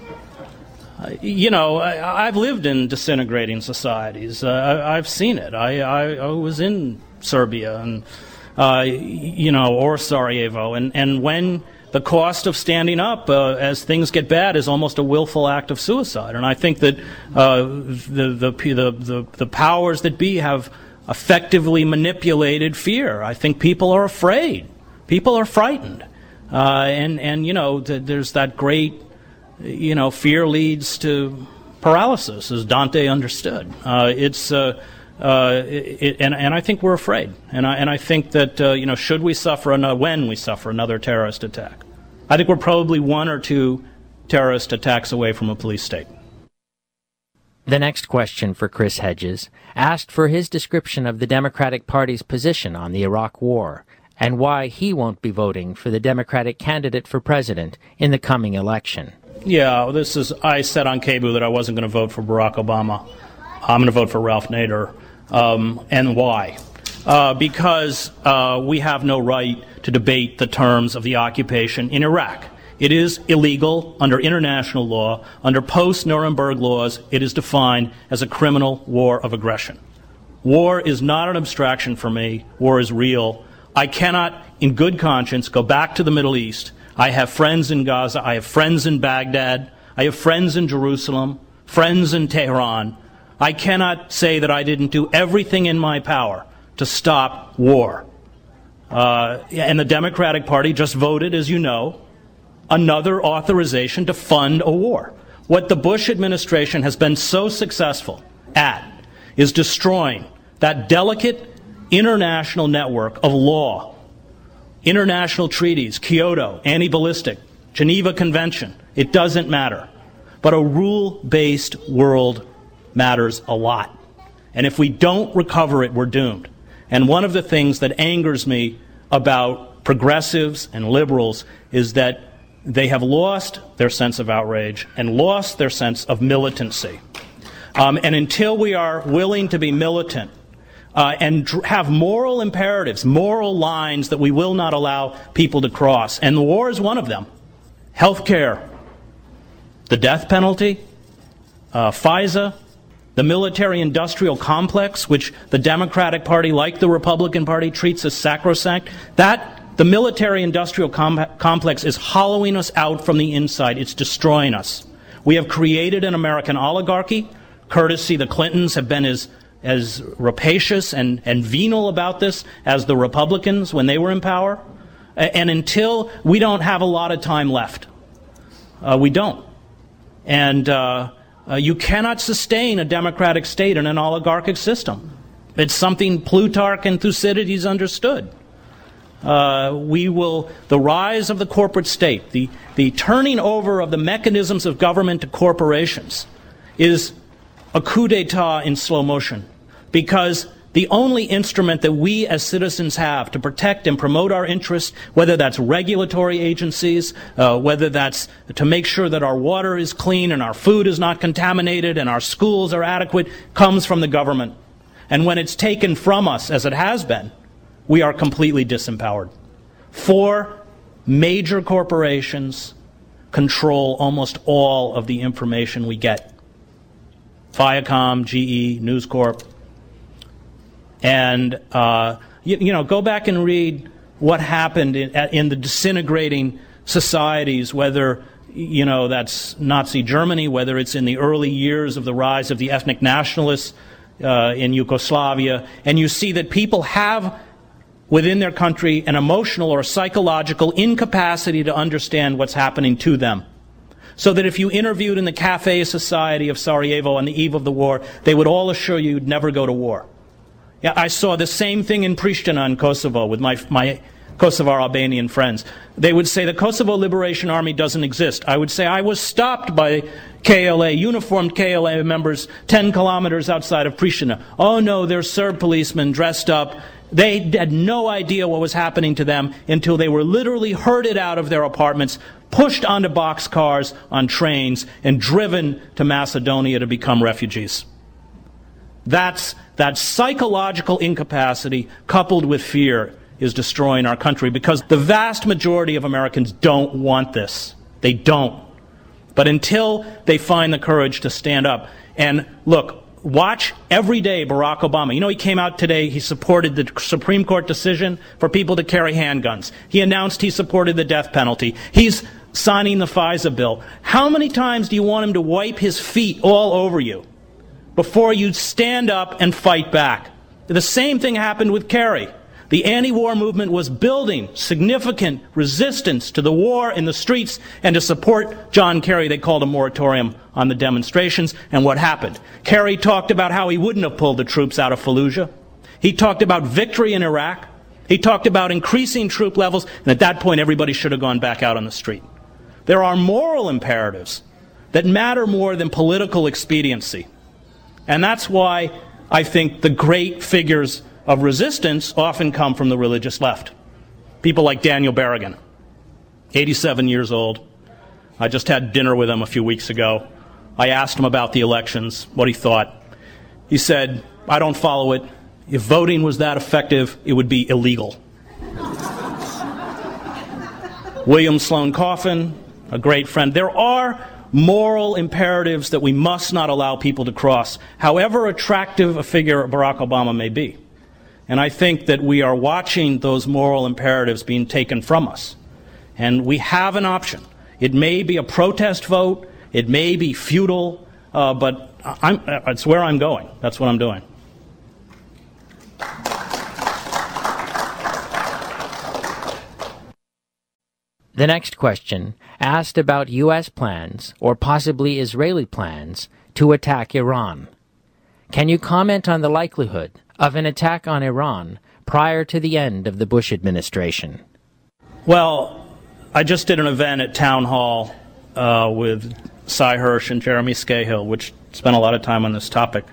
B: you know, I, I've lived in disintegrating societies. Uh, I, I've seen it. I, I, I was in Serbia and, uh, you know, or Sarajevo. And, and when the cost of standing up uh, as things get bad is almost a willful act of suicide. And I think that uh, the, the, the, the, the powers that be have effectively manipulated fear. I think people are afraid. People are frightened. Uh, and, and, you know, th- there's that great... You know, fear leads to paralysis, as Dante understood. Uh, it's, uh, uh, it, and, and I think we're afraid. And I, and I think that, uh, you know, should we suffer another, when we suffer another terrorist attack, I think we're probably one or two terrorist attacks away from a police state.
C: The next question for Chris Hedges asked for his description of the Democratic Party's position on the Iraq War and why he won't be voting for the Democratic candidate for president in the coming election.
B: Yeah, this is, I said on K B U that I wasn't going to vote for Barack Obama. I'm going to vote for Ralph Nader. Um, and why? Uh, because uh, we have no right to debate the terms of the occupation in Iraq. It is illegal under international law. Under post-Nuremberg laws, it is defined as a criminal war of aggression. War is not an abstraction for me. War is real. I cannot, in good conscience, go back to the Middle East. I have friends in Gaza, I have friends in Baghdad, I have friends in Jerusalem, friends in Tehran. I cannot say that I didn't do everything in my power to stop war. Uh, and the Democratic Party just voted, as you know, another authorization to fund a war. What the Bush administration has been so successful at is destroying that delicate international network of law, international treaties, Kyoto, anti-ballistic, Geneva Convention. It doesn't matter. But a rule-based world matters a lot. And if we don't recover it, we're doomed. And one of the things that angers me about progressives and liberals is that they have lost their sense of outrage and lost their sense of militancy. Um, and until we are willing to be militant, Uh, and dr- have moral imperatives, moral lines that we will not allow people to cross. And the war is one of them. Health care, the death penalty, uh, FISA, the military-industrial complex, which the Democratic Party, like the Republican Party, treats as sacrosanct. That, the military-industrial com- complex is hollowing us out from the inside. It's destroying us. We have created an American oligarchy. Courtesy, the Clintons have been as as rapacious and, and venal about this as the Republicans when they were in power. And until we don't have a lot of time left, uh, we don't. And uh, uh, you cannot sustain a democratic state in an oligarchic system. It's something Plutarch and Thucydides understood. Uh, we will, the rise of the corporate state, the, the turning over of the mechanisms of government to corporations is a coup d'etat in slow motion. Because the only instrument that we as citizens have to protect and promote our interests, whether that's regulatory agencies, uh, whether that's to make sure that our water is clean and our food is not contaminated and our schools are adequate, comes from the government. And when it's taken from us, as it has been, we are completely disempowered. For major corporations control almost all of the information we get. Viacom, G E, News Corp. And, uh, you, you know, go back and read what happened in, in the disintegrating societies, whether, you know, that's Nazi Germany, whether it's in the early years of the rise of the ethnic nationalists uh, in Yugoslavia, and you see that people have within their country an emotional or psychological incapacity to understand what's happening to them. So that if you interviewed in the Cafe Society of Sarajevo on the eve of the war, they would all assure you you'd never go to war. Yeah, I saw the same thing in Pristina in Kosovo with my, my Kosovar Albanian friends. They would say the Kosovo Liberation Army doesn't exist. I would say I was stopped by K L A, uniformed K L A members ten kilometers outside of Pristina. Oh no, they're Serb policemen dressed up. They had no idea what was happening to them until they were literally herded out of their apartments, pushed onto boxcars on trains, and driven to Macedonia to become refugees. That's that psychological incapacity coupled with fear is destroying our country, because the vast majority of Americans don't want this. They don't. But until they find the courage to stand up, and look, watch every day Barack Obama. You know, he came out today, he supported the Supreme Court decision for people to carry handguns. He announced he supported the death penalty. He's signing the FISA bill. How many times do you want him to wipe his feet all over you before you stand up and fight back? The same thing happened with Kerry. The anti-war movement was building significant resistance to the war in the streets, and to support John Kerry, they called a moratorium on the demonstrations. And what happened? Kerry talked about how he wouldn't have pulled the troops out of Fallujah. He talked about victory in Iraq. He talked about increasing troop levels, and at that point everybody should have gone back out on the street. There are moral imperatives that matter more than political expediency. And that's why I think the great figures of resistance often come from the religious left. People like Daniel Berrigan, eighty-seven years old. I just had dinner with him a few weeks ago. I asked him about the elections, what he thought. He said, I don't follow it. If voting was that effective, it would be illegal. William Sloane Coffin, a great friend. There are moral imperatives that we must not allow people to cross, however attractive a figure Barack Obama may be. And I think that we are watching those moral imperatives being taken from us. And we have an option. It may be a protest vote. It may be futile. Uh, but I'm, it's where I'm going. That's what I'm doing.
C: The next question asked about U S plans, or possibly Israeli plans, to attack Iran. Can you comment on the likelihood of an attack on Iran prior to the end of the Bush administration?
B: Well, I just did an event at Town Hall uh, with Cy Hirsch and Jeremy Scahill, which spent a lot of time on this topic.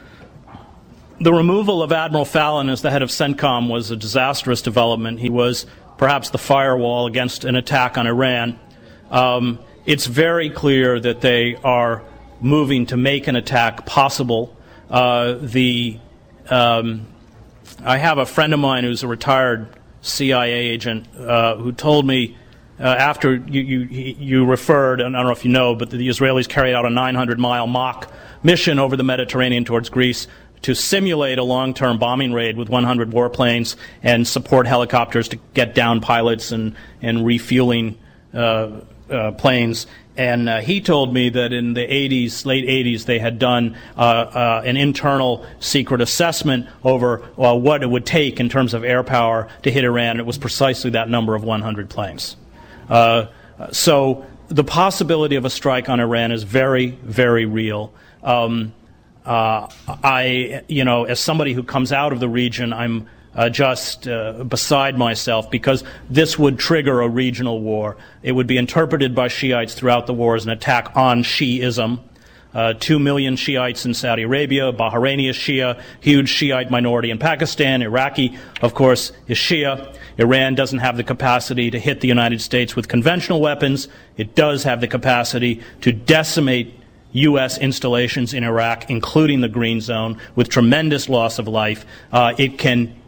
B: The removal of Admiral Fallon as the head of CENTCOM was a disastrous development. He was perhaps the firewall against an attack on Iran. Um, it's very clear that they are moving to make an attack possible. Uh, the um, I have a friend of mine who's a retired C I A agent uh, who told me uh, after you, you, you referred, and I don't know if you know, but the Israelis carried out a nine hundred mile mock mission over the Mediterranean towards Greece to simulate a long-term bombing raid with one hundred warplanes and support helicopters to get down pilots and, and refueling uh, uh, planes. And uh, he told me that in the eighties, late eighties, they had done uh, uh, an internal secret assessment over uh, what it would take in terms of air power to hit Iran. It was precisely that number of one hundred planes. Uh, so the possibility of a strike on Iran is very, very real. Um, Uh, I, you know, as somebody who comes out of the region, I'm uh, just uh, beside myself, because this would trigger a regional war. It would be interpreted by Shiites throughout the war as an attack on Shi'ism. Uh, two million Shiites in Saudi Arabia, Bahraini is Shia, huge Shiite minority in Pakistan, Iraqi, of course, is Shia. Iran doesn't have the capacity to hit the United States with conventional weapons. It does have the capacity to decimate U S installations in Iraq, including the Green Zone, with tremendous loss of life. Uh, it can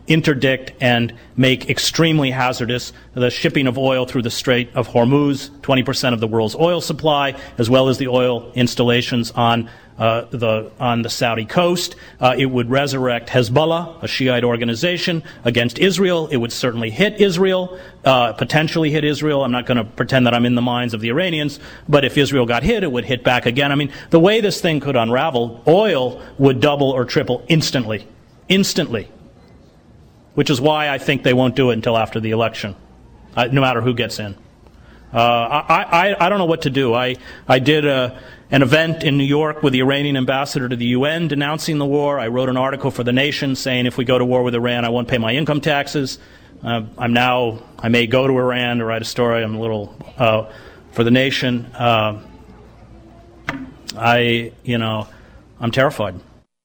B: interdict and make extremely hazardous the shipping of oil through the Strait of Hormuz, twenty percent of the world's oil supply, as well as the oil installations on uh, the on the Saudi coast. Uh, it would resurrect Hezbollah, a Shiite organization, against Israel. It would certainly hit Israel, uh, potentially hit Israel. I'm not going to pretend that I'm in the minds of the Iranians, but if Israel got hit, it would hit back again. I mean, the way this thing could unravel, oil would double or triple instantly. Instantly. Which is why I think they won't do it until after the election, uh, no matter who gets in. Uh, I, I, I don't know what to do. I, I did a, an event in New York with the Iranian ambassador to the U N denouncing the war. I wrote an article for The Nation saying if we go to war with Iran, I won't pay my income taxes. Uh, I'm now, I may go to Iran to write a story. I'm a little, uh, for The Nation. Uh, I, you know, I'm terrified.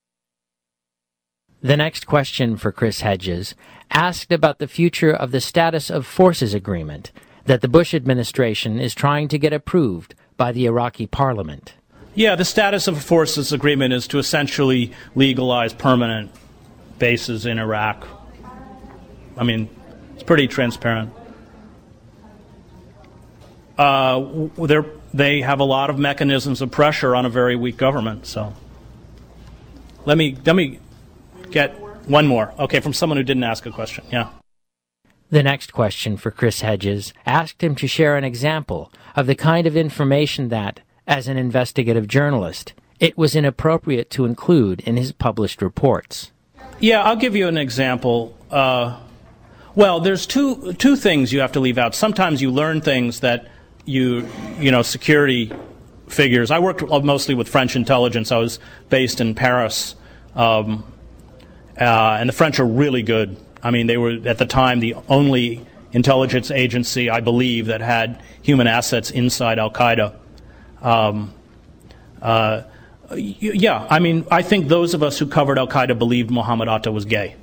C: The next question for Chris Hedges asked about the future of the Status of Forces Agreement that the Bush administration is trying to get approved by the Iraqi parliament.
B: Yeah, the Status of Forces Agreement is to essentially legalize permanent bases in Iraq. I mean, it's pretty transparent. Uh, they have a lot of mechanisms of pressure on a very weak government. So let me let me. Get one more. Okay, from someone who didn't ask a question. Yeah.
C: The next question for Chris Hedges asked him to share an example of the kind of information that, as an investigative journalist, it was inappropriate to include in his published reports.
B: Yeah, I'll give you an example. Uh, well, there's two two things you have to leave out. Sometimes you learn things that you, you know, security figures. I worked mostly with French intelligence. I was based in Paris. Um, Uh, and the French are really good. I mean, they were, at the time, the only intelligence agency, I believe, that had human assets inside al-Qaeda. Um, uh, yeah, I mean, I think those of us who covered al-Qaeda believed Mohammed Atta was gay.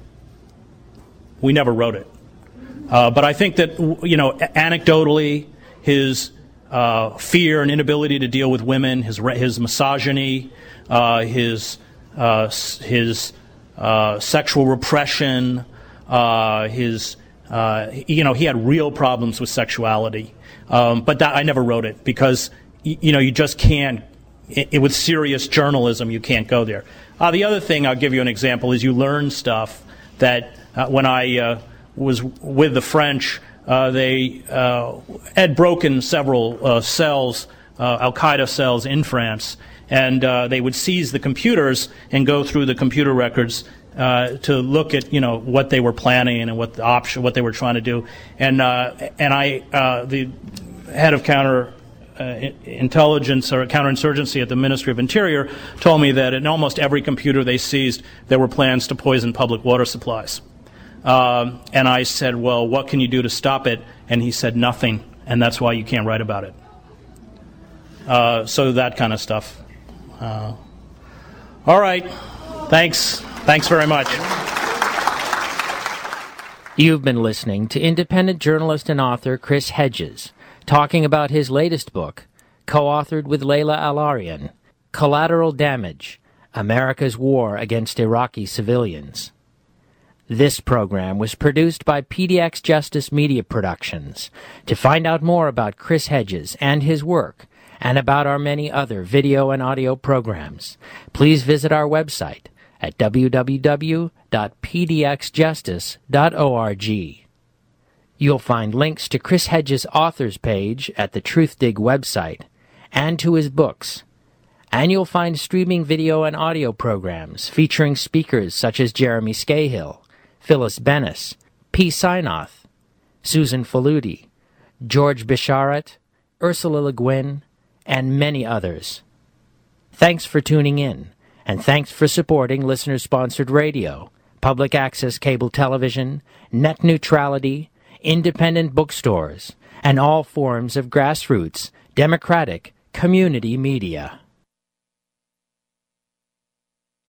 B: We never wrote it. Uh, but I think that, you know, anecdotally, his uh, fear and inability to deal with women, his, his misogyny, uh, his, uh, his Uh, sexual repression, uh, his, uh, you know, he had real problems with sexuality. Um, but that, I never wrote it because, y- you know, you just can't, it, it, with serious journalism, you can't go there. Uh, the other thing, I'll give you an example, is you learn stuff that uh, when I uh, was with the French, uh, they uh, had broken several uh, cells, uh, al-Qaeda cells in France. And uh, they would seize the computers and go through the computer records uh, to look at, you know, what they were planning and what the option, what they were trying to do. And uh, and I, uh, the head of counter uh, intelligence or counterinsurgency at the Ministry of Interior, told me that in almost every computer they seized, there were plans to poison public water supplies. Um, and I said, well, what can you do to stop it? And he said, nothing. And that's why you can't write about it. Uh, so that kind of stuff. Uh, all right. Thanks. Thanks very much.
C: You've been listening to independent journalist and author Chris Hedges talking about his latest book, co-authored with Layla Al-Arian, Collateral Damage, America's War Against Iraqi Civilians. This program was produced by P D X Justice Media Productions. To find out more about Chris Hedges and his work, and about our many other video and audio programs, please visit our website at w w w dot p d x justice dot org. You'll find links to Chris Hedges' authors page at the Truthdig website and to his books. And you'll find streaming video and audio programs featuring speakers such as Jeremy Scahill, Phyllis Bennis, P. Synoth, Susan Faludi, George Bisharat, Ursula Le Guin, and many others. Thanks for tuning in, and thanks for supporting listener-sponsored radio, public access cable television, net neutrality, independent bookstores, and all forms of grassroots, democratic, community media.